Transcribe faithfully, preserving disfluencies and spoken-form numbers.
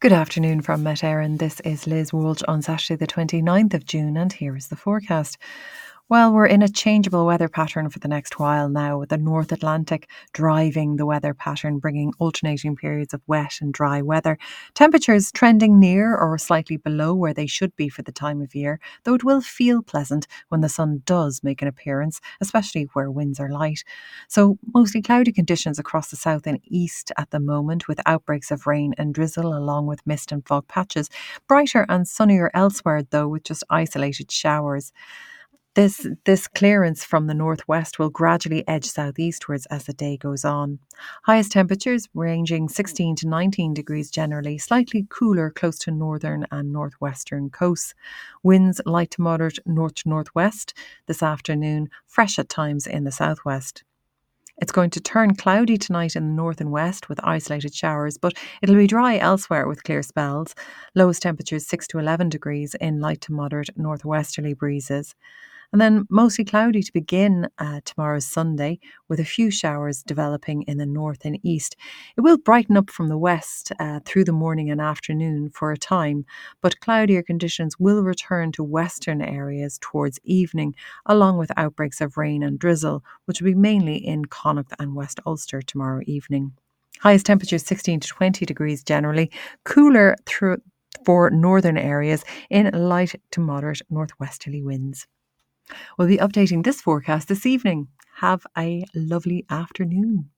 Good afternoon from Met Éireann. This is Liz Walsh on Saturday the twenty-ninth of June, and here is the forecast. Well, we're in a changeable weather pattern for the next while now, with the North Atlantic driving the weather pattern, bringing alternating periods of wet and dry weather. Temperatures trending near or slightly below where they should be for the time of year, though it will feel pleasant when the sun does make an appearance, especially where winds are light. So, mostly cloudy conditions across the south and east at the moment, with outbreaks of rain and drizzle along with mist and fog patches. Brighter and sunnier elsewhere, though, with just isolated showers. This this clearance from the northwest will gradually edge southeastwards as the day goes on. Highest temperatures ranging sixteen to nineteen degrees generally, slightly cooler close to northern and northwestern coasts. Winds light to moderate north to northwest this afternoon, fresh at times in the southwest. It's going to turn cloudy tonight in the north and west with isolated showers, but it'll be dry elsewhere with clear spells. Lowest temperatures six to eleven degrees in light to moderate northwesterly breezes. And then mostly cloudy to begin uh, tomorrow's Sunday, with a few showers developing in the north and east. It will brighten up from the west uh, through the morning and afternoon for a time, but cloudier conditions will return to western areas towards evening, along with outbreaks of rain and drizzle, which will be mainly in Connacht and West Ulster tomorrow evening. Highest temperatures sixteen to twenty degrees generally, cooler through for northern areas in light to moderate northwesterly winds. We'll be updating this forecast this evening. Have a lovely afternoon.